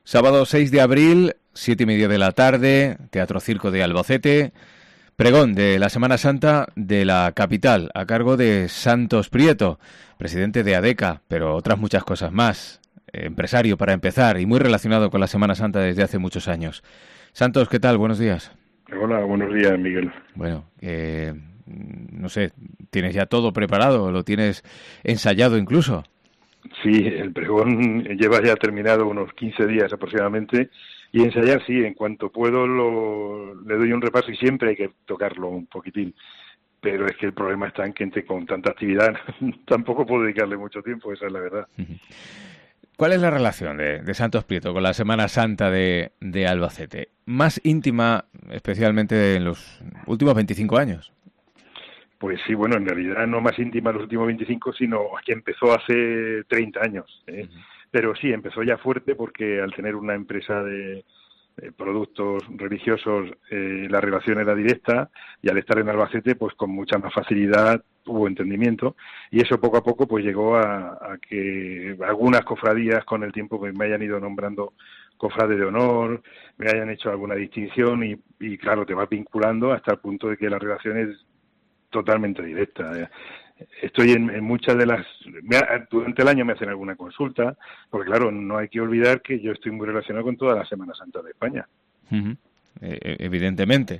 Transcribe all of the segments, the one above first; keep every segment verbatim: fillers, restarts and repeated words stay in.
Sábado seis de abril, siete y media de la tarde, Teatro Circo de Albacete, pregón de la Semana Santa de la capital, a cargo de Santos Prieto, presidente de ADECA, pero otras muchas cosas más, empresario para empezar y muy relacionado con la Semana Santa desde hace muchos años. Santos, ¿qué tal? Buenos días. Hola, buenos días, Miguel. Bueno, eh, no sé, ¿tienes ya todo preparado? ¿Lo tienes ensayado incluso? Sí, el pregón lleva ya terminado unos quince días aproximadamente y ensayar sí, en cuanto puedo lo, le doy un repaso y siempre hay que tocarlo un poquitín, pero es que el problema está en que entre con tanta actividad tampoco puedo dedicarle mucho tiempo, esa es la verdad. ¿Cuál es la relación de, de Santos Prieto con la Semana Santa de, de Albacete? Más íntima, especialmente en los últimos veinticinco años. Pues sí, bueno, en realidad no más íntima los últimos veinticinco, sino que empezó hace treinta años. ¿eh? Uh-huh. Pero sí, empezó ya fuerte porque al tener una empresa de, de productos religiosos, eh, la relación era directa y al estar en Albacete, pues con mucha más facilidad hubo entendimiento y eso poco a poco pues llegó a, a que algunas cofradías con el tiempo pues, me hayan ido nombrando cofrade de honor, me hayan hecho alguna distinción y, y claro, te vas vinculando hasta el punto de que la relación es totalmente directa. Estoy en, en muchas de las... Durante el año me hacen alguna consulta, porque claro, no hay que olvidar que yo estoy muy relacionado con toda la Semana Santa de España. Uh-huh. Eh, evidentemente.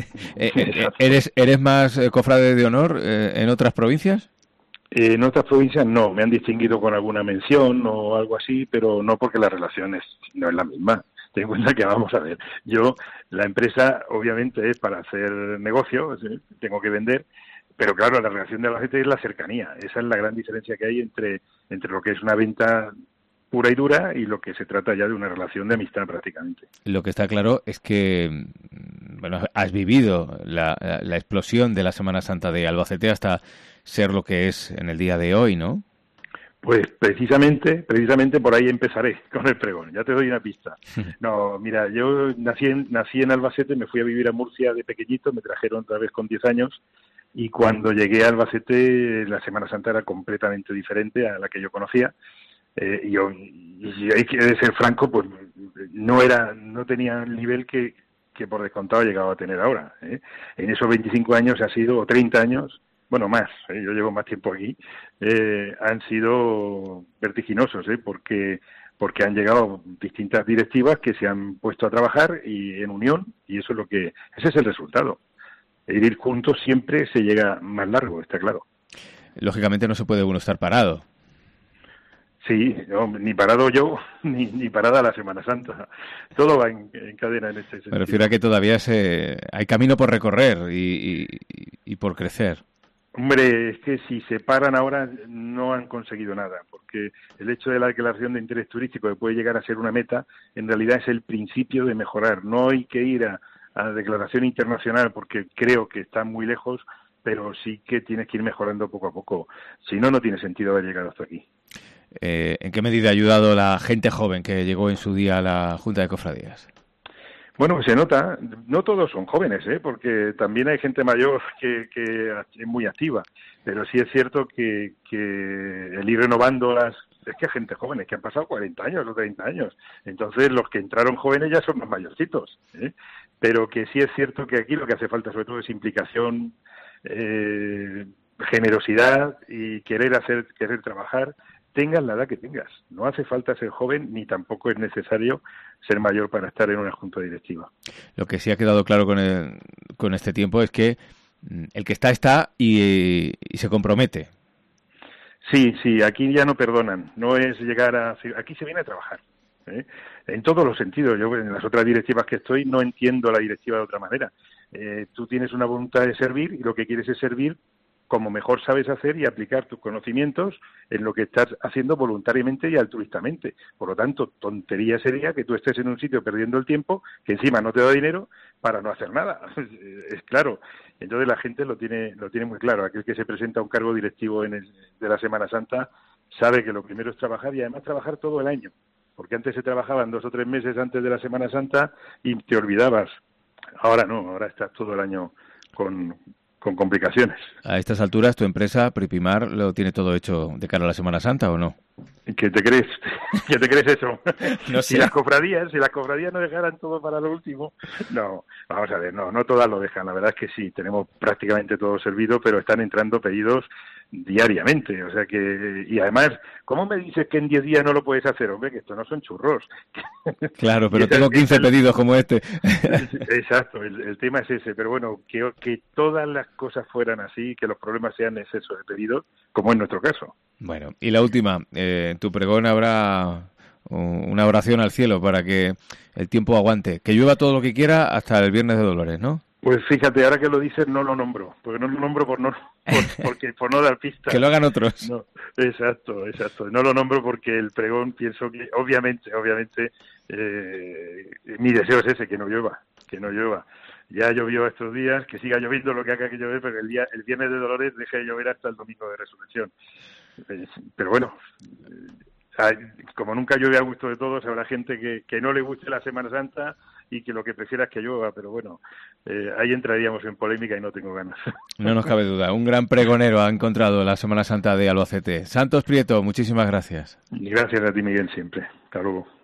¿Eres, ¿Eres más cofrade de honor eh, en otras provincias? Eh, en otras provincias no, me han distinguido con alguna mención o algo así, pero no porque la relación es, no es la misma. Ten en cuenta que, vamos a ver, yo, la empresa obviamente es para hacer negocio, ¿sí? Tengo que vender, pero claro, la relación de Albacete es la cercanía. Esa es la gran diferencia que hay entre, entre lo que es una venta pura y dura y lo que se trata ya de una relación de amistad prácticamente. Lo que está claro es que, bueno, has vivido la, la, la explosión de la Semana Santa de Albacete hasta ser lo que es en el día de hoy, ¿no? Pues precisamente, precisamente por ahí empezaré con el pregón. Ya te doy una pista. No, mira, yo nací en, nací en Albacete, me fui a vivir a Murcia de pequeñito, me trajeron otra vez con diez años y cuando llegué a Albacete la Semana Santa era completamente diferente a la que yo conocía. Eh, y yo, y hay que ser franco, pues no era, no tenía el nivel que, que por descontado he llegado a tener ahora. ¿eh? En esos veinticinco años ha sido, o treinta años, bueno, más, ¿eh? Yo llevo más tiempo aquí, eh, han sido vertiginosos, ¿eh? porque porque han llegado distintas directivas que se han puesto a trabajar y en unión, y eso es lo que, ese es el resultado. El ir juntos siempre se llega más largo, está claro. Lógicamente no se puede uno estar parado. Sí, no, ni parado yo, ni, ni parada la Semana Santa. Todo va en, en cadena en ese sentido. Me refiero a que todavía se, hay camino por recorrer y, y, y por crecer. Hombre, es que si se paran ahora no han conseguido nada, porque el hecho de la declaración de interés turístico que puede llegar a ser una meta, en realidad es el principio de mejorar. No hay que ir a, a la declaración internacional porque creo que está muy lejos, pero sí que tienes que ir mejorando poco a poco. Si no, no tiene sentido haber llegado hasta aquí. Eh, ¿En qué medida ha ayudado la gente joven que llegó en su día a la Junta de Cofradías? Bueno, se nota, no todos son jóvenes, ¿eh? Porque también hay gente mayor que, que es muy activa, pero sí es cierto que, que el ir renovando las... Es que hay gente joven, que han pasado cuarenta años o treinta años, entonces los que entraron jóvenes ya son más mayorcitos, ¿eh? Pero que sí es cierto que aquí lo que hace falta sobre todo es implicación, eh, generosidad y querer hacer, querer trabajar, tengas la edad que tengas. No hace falta ser joven ni tampoco es necesario ser mayor para estar en una junta directiva. Lo que sí ha quedado claro con, el, con este tiempo es que el que está, está y, y se compromete. Sí, sí, aquí ya no perdonan. No es llegar a... Aquí se viene a trabajar, ¿eh? En todos los sentidos. Yo en las otras directivas que estoy no entiendo la directiva de otra manera. Eh, tú tienes una voluntad de servir y lo que quieres es servir como mejor sabes hacer y aplicar tus conocimientos en lo que estás haciendo voluntariamente y altruistamente. Por lo tanto, tontería sería que tú estés en un sitio perdiendo el tiempo, que encima no te da dinero, para no hacer nada. Es claro. Entonces la gente lo tiene lo tiene muy claro. Aquel que se presenta a un cargo directivo en el, de la Semana Santa sabe que lo primero es trabajar y además trabajar todo el año. Porque antes se trabajaban dos o tres meses antes de la Semana Santa y te olvidabas. Ahora no, ahora estás todo el año con... con complicaciones. A estas alturas, ¿tu empresa, Pripimar, lo tiene todo hecho de cara a la Semana Santa o no? ¿Qué te crees? ¿Qué te crees eso? No sé. Si las cofradías, si las cofradías no dejaran todo para lo último, no, vamos a ver, no, no todas lo dejan, la verdad es que sí, tenemos prácticamente todo servido, pero están entrando pedidos diariamente, o sea que, y además, ¿cómo me dices que en diez días no lo puedes hacer? Hombre, que esto no son churros. Claro, pero esa, tengo quince esa, pedidos como este. Exacto, el, el tema es ese, pero bueno, que, que todas las cosas fueran así, que los problemas sean exceso de pedidos, como en nuestro caso. Bueno, y la última, eh, en tu pregón habrá una oración al cielo para que el tiempo aguante, que llueva todo lo que quiera hasta el Viernes de Dolores, ¿no? Pues fíjate, ahora que lo dices no lo nombro, porque no lo nombro por no por, porque por no dar pistas. Que lo hagan otros. No, exacto, exacto. No lo nombro porque el pregón pienso que obviamente, obviamente eh, mi deseo es ese, que no llueva, que no llueva. Ya llovió estos días, que siga lloviendo lo que haga que llover, pero el día el Viernes de Dolores deje de llover hasta el Domingo de Resurrección. Pero bueno, como nunca llueve a gusto de todos, habrá gente que, que no le guste la Semana Santa y que lo que prefiera es que llueva, pero bueno, eh, ahí entraríamos en polémica y no tengo ganas. No nos cabe duda, un gran pregonero ha encontrado la Semana Santa de Albacete. Santos Prieto, muchísimas gracias. Y gracias a ti, Miguel, siempre. Hasta luego.